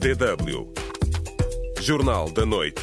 DW Jornal da Noite.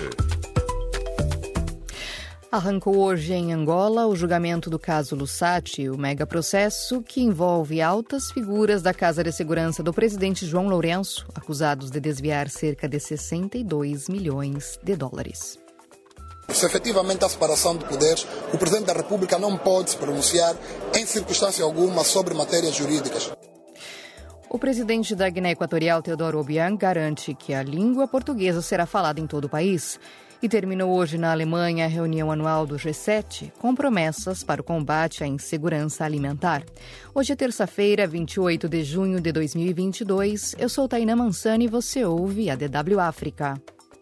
Arrancou hoje em Angola o julgamento do caso Lussati, o megaprocesso que envolve altas figuras da Casa de Segurança do presidente João Lourenço, acusados de desviar cerca de 62 milhões de dólares. Se efetivamente há separação de poderes, o Presidente da República não pode se pronunciar em circunstância alguma sobre matérias jurídicas. O presidente da Guiné Equatorial, Teodoro Obiang, garante que a língua portuguesa será falada em todo o país. E terminou hoje na Alemanha a reunião anual do G7 com promessas para o combate à insegurança alimentar. Hoje é terça-feira, 28 de junho de 2022. Eu sou Tainá Mansani e você ouve a DW África.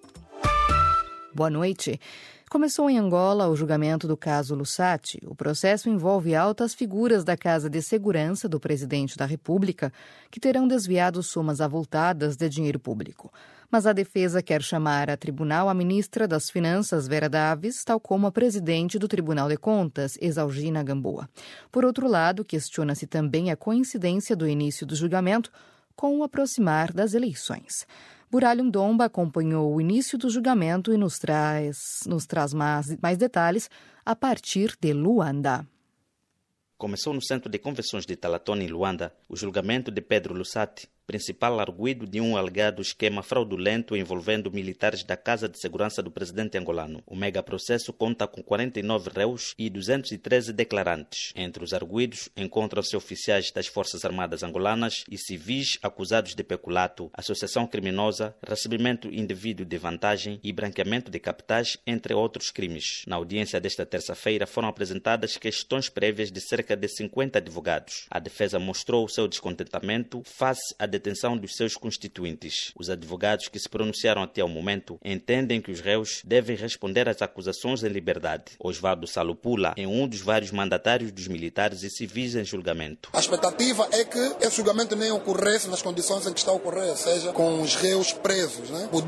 Boa noite. Começou em Angola o julgamento do caso Lussati. O processo envolve altas figuras da Casa de Segurança do presidente da República que terão desviado somas avultadas de dinheiro público. Mas a defesa quer chamar a tribunal a ministra das Finanças, Vera Davis, tal como a presidente do Tribunal de Contas, Exaugina Gamboa. Por outro lado, questiona-se também a coincidência do início do julgamento com o aproximar das eleições. Buralho Ndomba acompanhou o início do julgamento e nos traz mais detalhes a partir de Luanda. Começou no Centro de Convenções de Talatona, em Luanda, o julgamento de Pedro Lussati, principal arguido de um alegado esquema fraudulento envolvendo militares da Casa de Segurança do presidente angolano. O megaprocesso conta com 49 réus e 213 declarantes. Entre os arguidos encontram-se oficiais das Forças Armadas angolanas e civis acusados de peculato, associação criminosa, recebimento indevido de vantagem e branqueamento de capitais, entre outros crimes. Na audiência desta terça-feira foram apresentadas questões prévias de cerca de 50 advogados. A defesa mostrou o seu descontentamento face à detenção dos seus constituintes. Os advogados que se pronunciaram até ao momento entendem que os réus devem responder às acusações em liberdade. Osvaldo Salupula é um dos vários mandatários dos militares e civis em julgamento. A expectativa é que esse julgamento nem ocorresse nas condições em que está a ocorrer, ou seja, com os réus presos,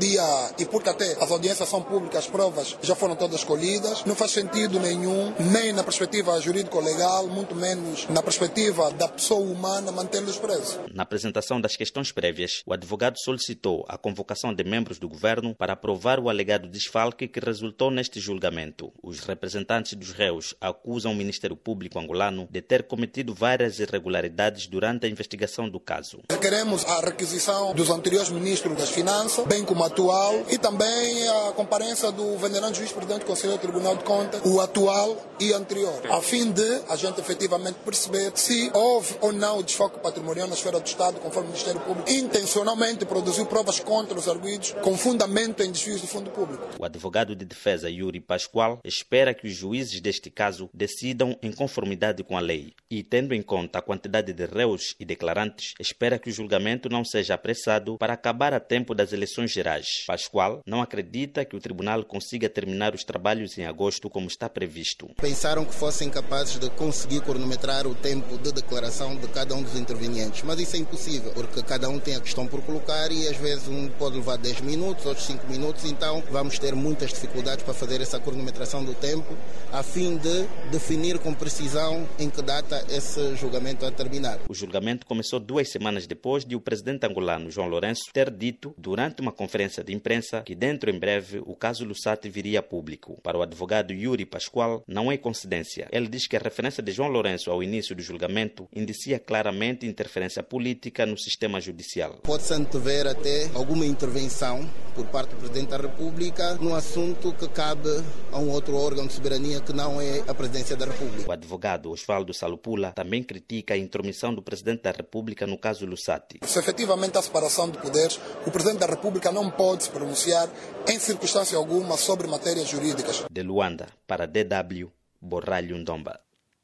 e porque até as audiências são públicas, as provas já foram todas escolhidas, não faz sentido nenhum, nem na perspectiva jurídico-legal, muito menos na perspectiva da pessoa humana, mantê-los presos. Na apresentação das questões prévias, o advogado solicitou a convocação de membros do governo para aprovar o alegado desfalque que resultou neste julgamento. Os representantes dos réus acusam o Ministério Público angolano de ter cometido várias irregularidades durante a investigação do caso. Requeremos a requisição dos anteriores ministros das Finanças, bem como o atual, e também a comparência do venerando juiz-presidente do Conselho do Tribunal de Contas, o atual e anterior, a fim de a gente efetivamente perceber se houve ou não o desfoque patrimonial na esfera do Estado, conforme o Ministério Público intencionalmente produziu provas contra os arguidos com fundamento em desvios do fundo público. O advogado de defesa Yuri Pascoal espera que os juízes deste caso decidam em conformidade com a lei e, tendo em conta a quantidade de réus e declarantes, espera que o julgamento não seja apressado para acabar a tempo das eleições gerais. Pascoal não acredita que o tribunal consiga terminar os trabalhos em agosto como está previsto. Pensaram que fossem capazes de conseguir cronometrar o tempo de declaração de cada um dos intervenientes, mas isso é impossível, porque cada um tem a questão por colocar e às vezes um pode levar 10 minutos, outros 5 minutos, então vamos ter muitas dificuldades para fazer essa cronometração do tempo, a fim de definir com precisão em que data esse julgamento vai terminar. O julgamento começou 2 semanas depois de o presidente angolano João Lourenço ter dito, durante uma conferência de imprensa, que dentro em breve o caso Lussati viria a público. Para o advogado Yuri Pascoal, não é coincidência. Ele diz que a referência de João Lourenço ao início do julgamento indicia claramente interferência política no sistema judicial. Pode-se antever até alguma intervenção por parte do Presidente da República num assunto que cabe a um outro órgão de soberania que não é a Presidência da República. O advogado Osvaldo Salupula também critica a intromissão do Presidente da República no caso Lussati. Se efetivamente há separação de poderes, o Presidente da República não pode se pronunciar em circunstância alguma sobre matérias jurídicas. De Luanda, para DW, Buralho Ndomba.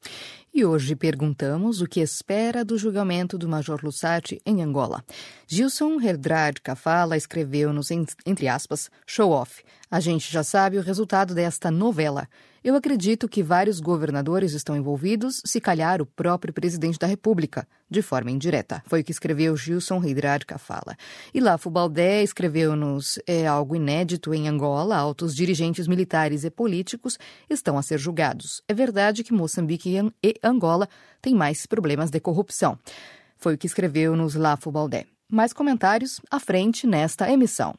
E hoje perguntamos o que espera do julgamento do Major Lussati em Angola. Gilson Herdrade Cafala escreveu-nos, entre aspas, show off. A gente já sabe o resultado desta novela. Eu acredito que vários governadores estão envolvidos, se calhar o próprio presidente da República, de forma indireta. Foi o que escreveu Gilson Herdrade Cafala. E Lafo Baldé escreveu-nos, é algo inédito em Angola, altos dirigentes militares e políticos estão a ser julgados. É verdade que Moçambique e Angola têm mais problemas de corrupção. Foi o que escreveu-nos Lafo Baldé. Mais comentários à frente nesta emissão.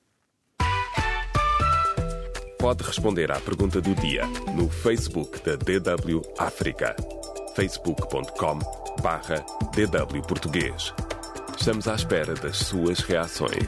Pode responder à pergunta do dia no Facebook da DW África. facebook.com/DW Português. Estamos à espera das suas reações.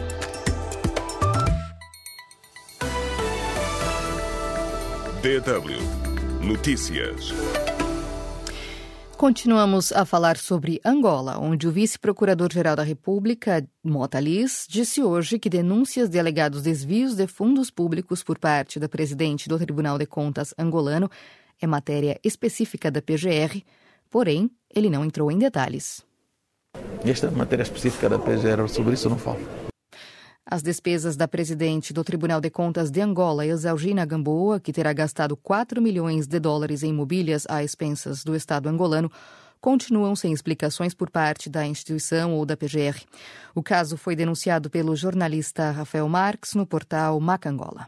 DW Notícias. Continuamos a falar sobre Angola, onde o vice-procurador-geral da República, Mota Liz, disse hoje que denúncias de alegados desvios de fundos públicos por parte da presidente do Tribunal de Contas angolano é matéria específica da PGR, porém, ele não entrou em detalhes. Esta matéria específica da PGR, sobre isso não falo. As despesas da presidente do Tribunal de Contas de Angola, Exalgina Gamboa, que terá gastado $4 milhões em mobílias a expensas do Estado angolano, continuam sem explicações por parte da instituição ou da PGR. O caso foi denunciado pelo jornalista Rafael Marques no portal Macangola.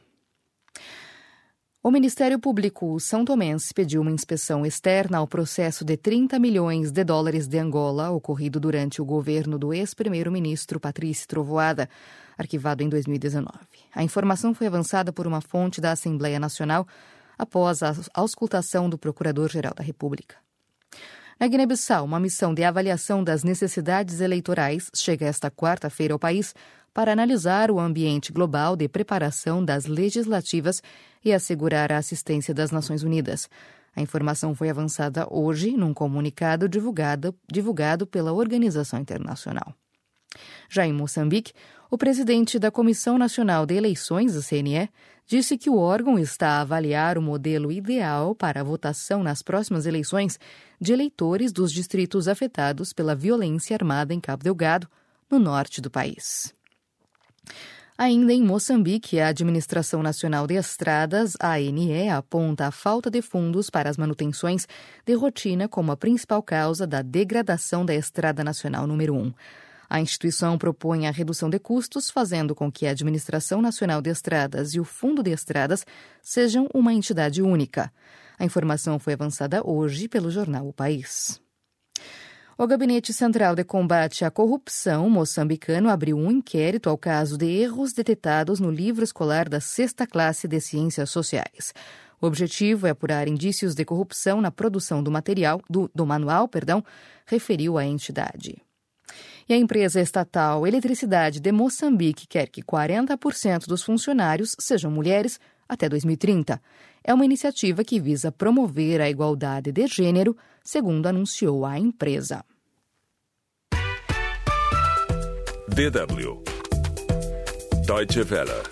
O Ministério Público São Tomense pediu uma inspeção externa ao processo de $30 milhões de Angola, ocorrido durante o governo do ex-primeiro-ministro Patrício Trovoada, arquivado em 2019. A informação foi avançada por uma fonte da Assembleia Nacional após a auscultação do Procurador-Geral da República. Na Guiné-Bissau, uma missão de avaliação das necessidades eleitorais chega esta quarta-feira ao país para analisar o ambiente global de preparação das legislativas e assegurar a assistência das Nações Unidas. A informação foi avançada hoje num comunicado divulgado pela organização internacional. Já em Moçambique, o presidente da Comissão Nacional de Eleições, a CNE, disse que o órgão está a avaliar o modelo ideal para a votação nas próximas eleições de eleitores dos distritos afetados pela violência armada em Cabo Delgado, no norte do país. Ainda em Moçambique, a Administração Nacional de Estradas, a ANE, aponta a falta de fundos para as manutenções de rotina como a principal causa da degradação da Estrada Nacional número 1. A instituição propõe a redução de custos, fazendo com que a Administração Nacional de Estradas e o Fundo de Estradas sejam uma entidade única. A informação foi avançada hoje pelo jornal O País. O Gabinete Central de Combate à Corrupção moçambicano abriu um inquérito ao caso de erros detectados no livro escolar da 6ª classe de Ciências Sociais. O objetivo é apurar indícios de corrupção na produção do manual, referiu a entidade. E a empresa estatal Eletricidade de Moçambique quer que 40% dos funcionários sejam mulheres até 2030. É uma iniciativa que visa promover a igualdade de gênero, segundo anunciou a empresa. DW Deutsche Welle.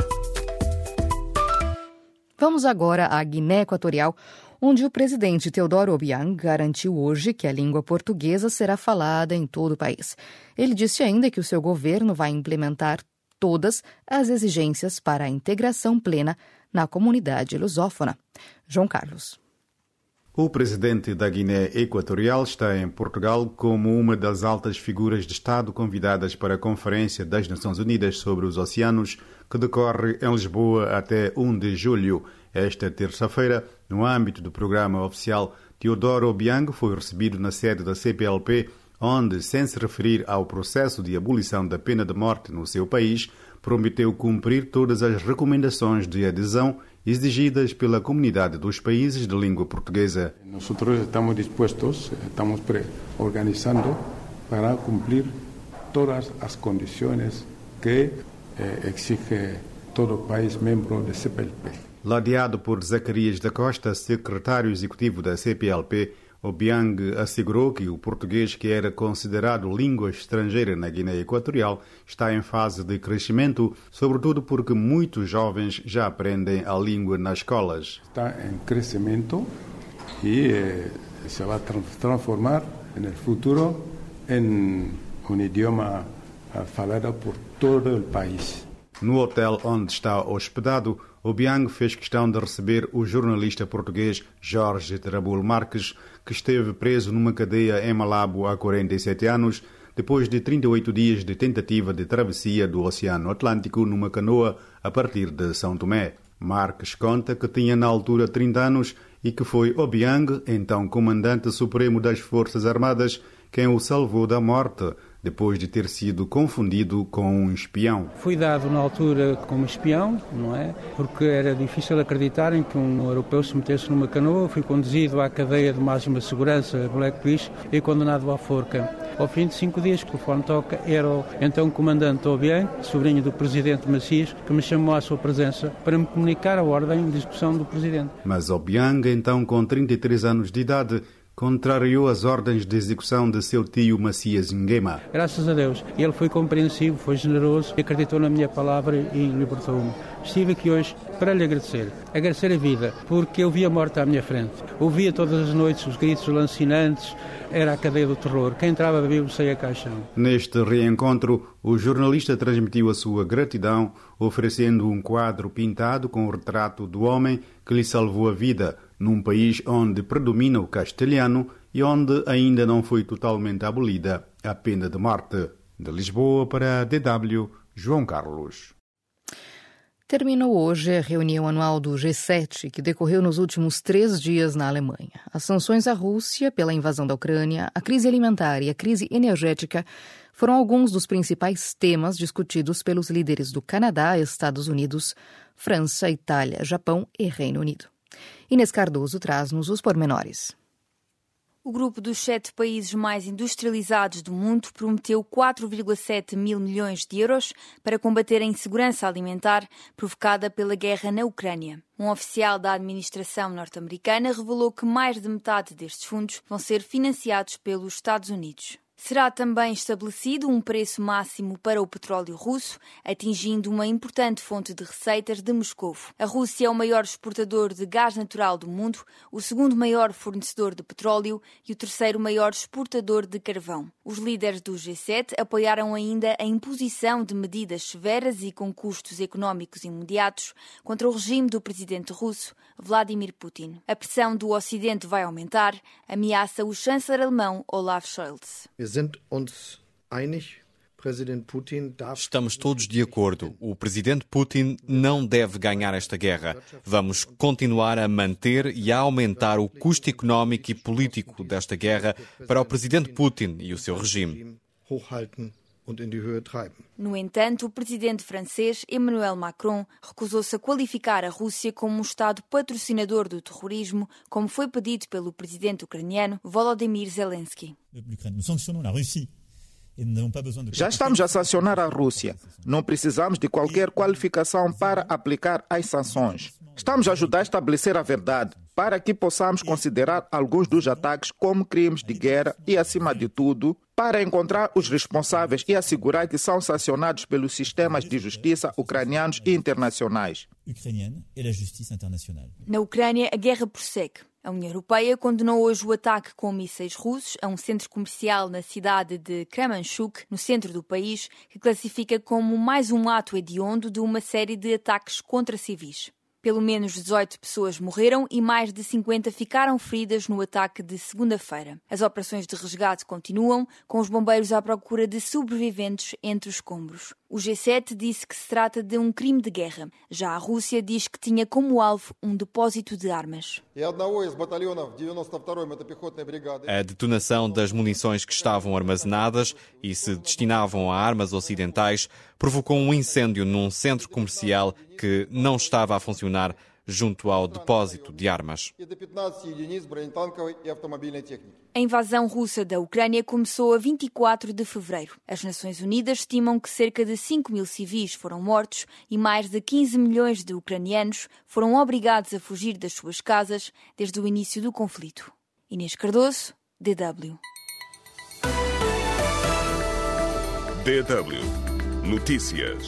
Vamos agora à Guiné Equatorial, onde o presidente Teodoro Obiang garantiu hoje que a língua portuguesa será falada em todo o país. Ele disse ainda que o seu governo vai implementar todas as exigências para a integração plena na comunidade lusófona. João Carlos. O presidente da Guiné Equatorial está em Portugal como uma das altas figuras de Estado convidadas para a Conferência das Nações Unidas sobre os Oceanos, que decorre em Lisboa até 1 de julho. Esta terça-feira, no âmbito do programa oficial, Teodoro Obiang foi recebido na sede da CPLP, onde, sem se referir ao processo de abolição da pena de morte no seu país, prometeu cumprir todas as recomendações de adesão exigidas pela comunidade dos países de língua portuguesa. Nós estamos dispostos, estamos organizando para cumprir todas as condições que exige todo país membro da CPLP. Ladeado por Zacarias da Costa, secretário executivo da CPLP, Obiang assegurou que o português, que era considerado língua estrangeira na Guiné Equatorial, está em fase de crescimento, sobretudo porque muitos jovens já aprendem a língua nas escolas. Está em crescimento e se vai transformar no futuro em um idioma falado por todo o país. No hotel onde está hospedado, Obiang fez questão de receber o jornalista português Jorge Trabul Marques, que esteve preso numa cadeia em Malabo há 47 anos, depois de 38 dias de tentativa de travessia do Oceano Atlântico numa canoa a partir de São Tomé. Marques conta que tinha na altura 30 anos e que foi Obiang, então comandante supremo das Forças Armadas, quem o salvou da morte, depois de ter sido confundido com um espião. Fui dado na altura como espião, não é? Porque era difícil acreditar em que um europeu se metesse numa canoa. Fui conduzido à cadeia de máxima segurança, Blackfish, e condenado à forca. Ao fim de 5 dias, que o telefone toca, era o então comandante Obiang, sobrinho do presidente Macias, que me chamou à sua presença para me comunicar a ordem de execução do presidente. Mas Obiang, então com 33 anos de idade, contrariou as ordens de execução de seu tio Macias Nguema. Graças a Deus, ele foi compreensivo, foi generoso, acreditou na minha palavra e libertou-me. Estive aqui hoje para lhe agradecer a vida, porque eu vi a morte à minha frente. Ouvia todas as noites os gritos lancinantes, era a cadeia do terror. Quem entrava vivo saía caixão. Neste reencontro, o jornalista transmitiu a sua gratidão, oferecendo um quadro pintado com o retrato do homem que lhe salvou a vida, num país onde predomina o castelhano e onde ainda não foi totalmente abolida a pena de morte. De Lisboa para a DW, João Carlos. Terminou hoje a reunião anual do G7, que decorreu nos últimos 3 dias na Alemanha. As sanções à Rússia pela invasão da Ucrânia, a crise alimentar e a crise energética foram alguns dos principais temas discutidos pelos líderes do Canadá, Estados Unidos, França, Itália, Japão e Reino Unido. Inês Cardoso traz-nos os pormenores. O grupo dos 7 países mais industrializados do mundo prometeu 4,7 mil milhões de euros para combater a insegurança alimentar provocada pela guerra na Ucrânia. Um oficial da administração norte-americana revelou que mais de metade destes fundos vão ser financiados pelos Estados Unidos. Será também estabelecido um preço máximo para o petróleo russo, atingindo uma importante fonte de receitas de Moscovo. A Rússia é o maior exportador de gás natural do mundo, o segundo maior fornecedor de petróleo e o terceiro maior exportador de carvão. Os líderes do G7 apoiaram ainda a imposição de medidas severas e com custos económicos imediatos contra o regime do presidente russo, Vladimir Putin. A pressão do Ocidente vai aumentar, ameaça o chanceler alemão Olaf Scholz. Estamos todos de acordo. O presidente Putin não deve ganhar esta guerra. Vamos continuar a manter e a aumentar o custo económico e político desta guerra para o presidente Putin e o seu regime. No entanto, o presidente francês Emmanuel Macron recusou-se a qualificar a Rússia como um Estado patrocinador do terrorismo, como foi pedido pelo presidente ucraniano Volodymyr Zelensky. Já estamos a sancionar a Rússia. Não precisamos de qualquer qualificação para aplicar as sanções. Estamos a ajudar a estabelecer a verdade, para que possamos considerar alguns dos ataques como crimes de guerra e, acima de tudo, para encontrar os responsáveis e assegurar que são sancionados pelos sistemas de justiça ucranianos e internacionais. Na Ucrânia, a guerra prossegue. A União Europeia condenou hoje o ataque com mísseis russos a um centro comercial na cidade de Kremenchuk, no centro do país, que classifica como mais um ato hediondo de uma série de ataques contra civis. Pelo menos 18 pessoas morreram e mais de 50 ficaram feridas no ataque de segunda-feira. As operações de resgate continuam, com os bombeiros à procura de sobreviventes entre os escombros. O G7 disse que se trata de um crime de guerra. Já a Rússia diz que tinha como alvo um depósito de armas. A detonação das munições que estavam armazenadas e se destinavam a armas ocidentais provocou um incêndio num centro comercial que não estava a funcionar junto ao depósito de armas. A invasão russa da Ucrânia começou a 24 de fevereiro. As Nações Unidas estimam que cerca de 5 mil civis foram mortos e mais de 15 milhões de ucranianos foram obrigados a fugir das suas casas desde o início do conflito. Inês Cardoso, DW. DW Notícias.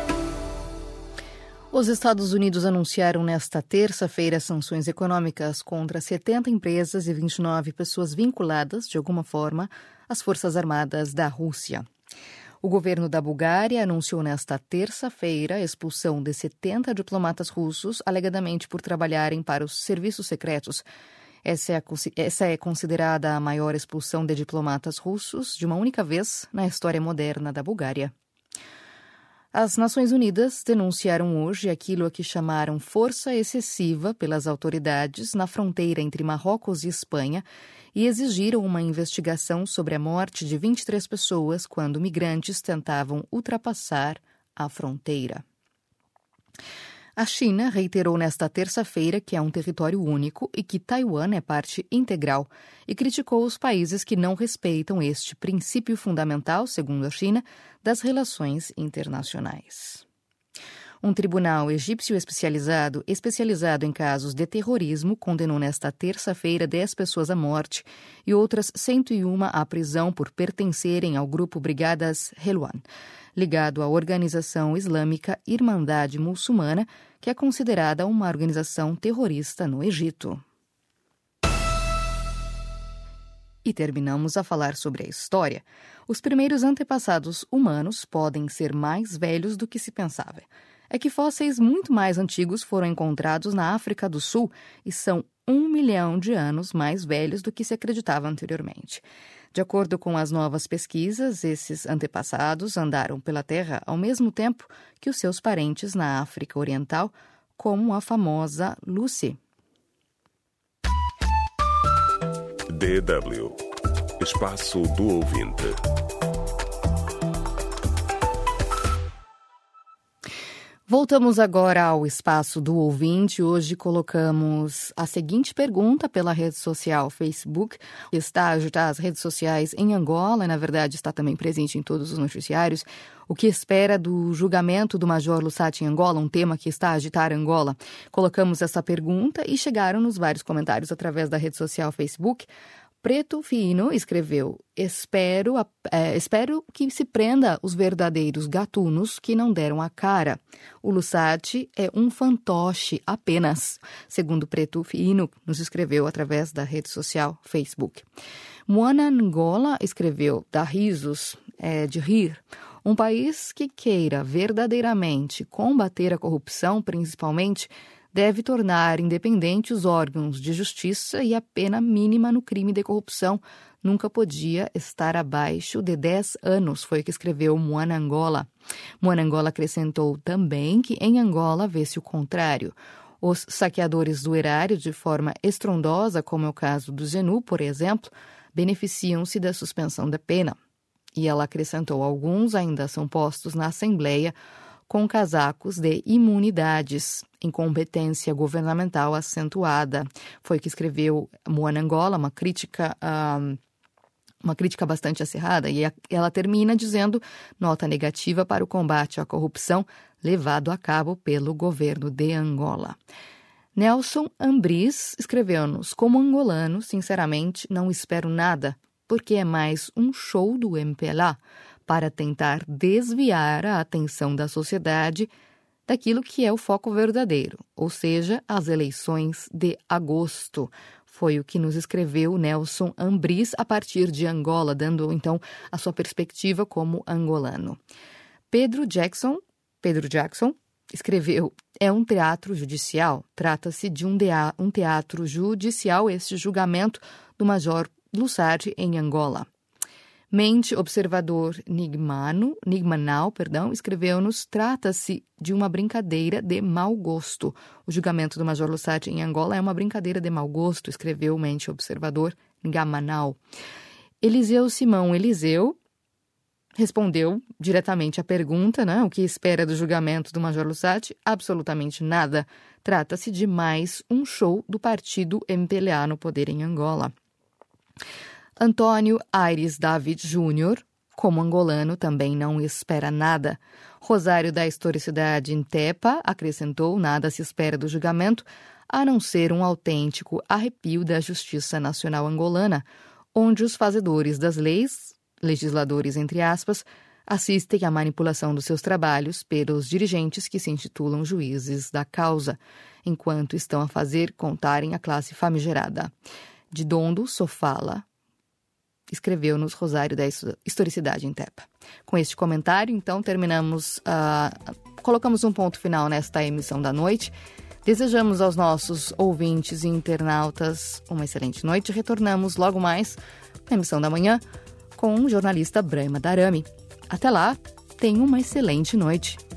Os Estados Unidos anunciaram nesta terça-feira sanções econômicas contra 70 empresas e 29 pessoas vinculadas, de alguma forma, às Forças Armadas da Rússia. O governo da Bulgária anunciou nesta terça-feira a expulsão de 70 diplomatas russos, alegadamente por trabalharem para os serviços secretos. Essa é considerada a maior expulsão de diplomatas russos de uma única vez na história moderna da Bulgária. As Nações Unidas denunciaram hoje aquilo a que chamaram força excessiva pelas autoridades na fronteira entre Marrocos e Espanha e exigiram uma investigação sobre a morte de 23 pessoas quando migrantes tentavam ultrapassar a fronteira. A China reiterou nesta terça-feira que é um território único e que Taiwan é parte integral e criticou os países que não respeitam este princípio fundamental, segundo a China, das relações internacionais. Um tribunal egípcio especializado em casos de terrorismo condenou nesta terça-feira 10 pessoas à morte e outras 101 à prisão por pertencerem ao grupo Brigadas Helwan, ligado à organização islâmica Irmandade Muçulmana, que é considerada uma organização terrorista no Egito. E terminamos a falar sobre a história. Os primeiros antepassados humanos podem ser mais velhos do que se pensava. É que fósseis muito mais antigos foram encontrados na África do Sul e são 1 milhão de anos mais velhos do que se acreditava anteriormente. De acordo com as novas pesquisas, esses antepassados andaram pela Terra ao mesmo tempo que os seus parentes na África Oriental, como a famosa Lucy. DW Espaço do Ouvinte. Voltamos agora ao Espaço do Ouvinte. Hoje colocamos a seguinte pergunta pela rede social Facebook, que está a agitar as redes sociais em Angola e, na verdade, está também presente em todos os noticiários. O que espera do julgamento do Major Lussat em Angola, um tema que está a agitar Angola? Colocamos essa pergunta e chegaram-nos vários comentários através da rede social Facebook. Preto Fino escreveu: espero que se prenda os verdadeiros gatunos que não deram a cara. O Lussat é um fantoche apenas, segundo Preto Fino nos escreveu através da rede social Facebook. Moana Angola escreveu: dá risos, de rir. Um país que queira verdadeiramente combater a corrupção, principalmente, deve tornar independentes os órgãos de justiça e a pena mínima no crime de corrupção nunca podia estar abaixo de 10 anos, foi o que escreveu Moana Angola. Moana Angola acrescentou também que em Angola vê-se o contrário. Os saqueadores do erário, de forma estrondosa, como é o caso do Zenu, por exemplo, beneficiam-se da suspensão da pena. E ela acrescentou: alguns ainda são postos na Assembleia com casacos de imunidades, incompetência governamental acentuada. Foi o que escreveu Moana Angola, uma crítica bastante acirrada, e ela termina dizendo: nota negativa para o combate à corrupção levado a cabo pelo governo de Angola. Nelson Ambris escreveu-nos: como angolano, sinceramente, não espero nada, porque é mais um show do MPLA para tentar desviar a atenção da sociedade daquilo que é o foco verdadeiro, ou seja, as eleições de agosto. Foi o que nos escreveu Nelson Ambris a partir de Angola, dando então a sua perspectiva como angolano. Pedro Jackson escreveu: é um teatro judicial, trata-se de um teatro judicial este julgamento do Major Lussat em Angola. Mente Observador Nigmanal, escreveu-nos: trata-se de uma brincadeira de mau gosto. O julgamento do Major Lussat em Angola é uma brincadeira de mau gosto, escreveu Mente Observador Nigmanal. Eliseu Simão respondeu diretamente à pergunta, o que espera do julgamento do Major Lussat? Absolutamente nada. Trata-se de mais um show do partido MPLA no poder em Angola. Antônio Aires David Júnior, como angolano, também não espera nada. Rosário da Historicidade Intepa acrescentou: nada se espera do julgamento, a não ser um autêntico arrepio da Justiça Nacional Angolana, onde os fazedores das leis, legisladores entre aspas, assistem à manipulação dos seus trabalhos pelos dirigentes que se intitulam juízes da causa, enquanto estão a fazer contarem a classe famigerada. De Dondo Sofala escreveu-nos Rosário da Historicidade Intepa. Com este comentário, então, colocamos um ponto final nesta emissão da noite. Desejamos aos nossos ouvintes e internautas uma excelente noite. Retornamos logo mais na emissão da manhã com o jornalista Brahma Darami. Até lá, tenha uma excelente noite.